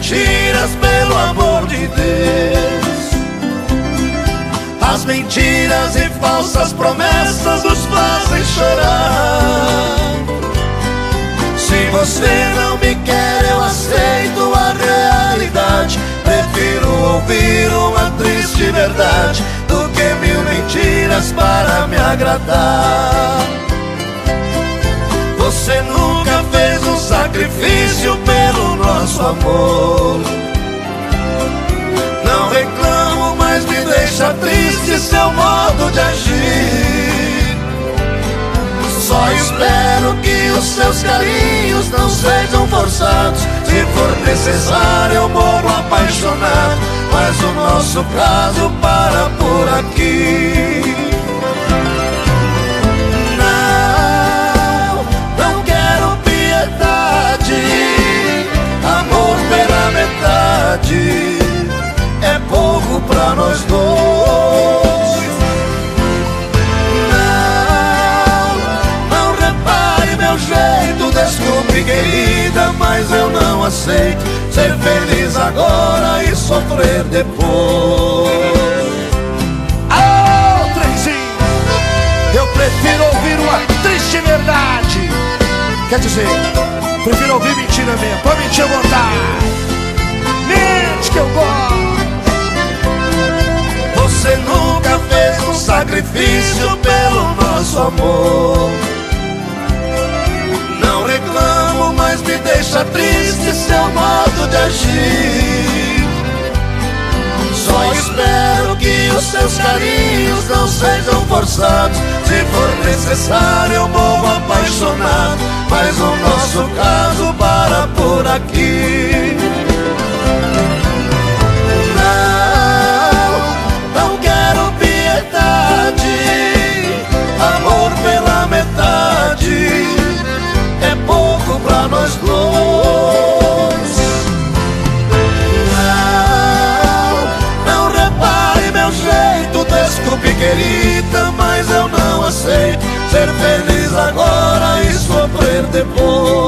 mentiras, pelo amor de Deus. As mentiras e falsas promessas nos fazem chorar. Se você não me quer, eu aceito a realidade. Prefiro ouvir uma triste verdade do que mil mentiras para me agradar. Você nunca fez um sacrifício pelo nosso amor. Não reclamo, mas me deixa triste seu modo de agir. Só espero que os seus carinhos não sejam forçados. Se for necessário eu morro apaixonado, mas o nosso caso para por aqui. Não quero piedade, amor pela metade é pouco pra nós dois. Não repare meu jeito, desculpe querida, mas eu não aceito ser feliz agora e sofrer depois. Alô, trenzinho, eu prefiro ouvir uma triste verdade. Quer dizer, prefiro ouvir mentira mesmo, pode mentir à vontade. Mente que eu gosto. Você nunca fez um sacrifício pelo nosso amor. Não reclamo, mas me deixa triste seu modo de agir. Só espero que os seus carinhos não sejam forçados. Se for necessário eu morro apaixonado, mas o nosso caso para por aqui. Não quero piedade, amor pela metade é pouco pra nós dois. Não repare meu jeito, desculpe querida, mas eu não aceito ser feliz agora e sofrer depois.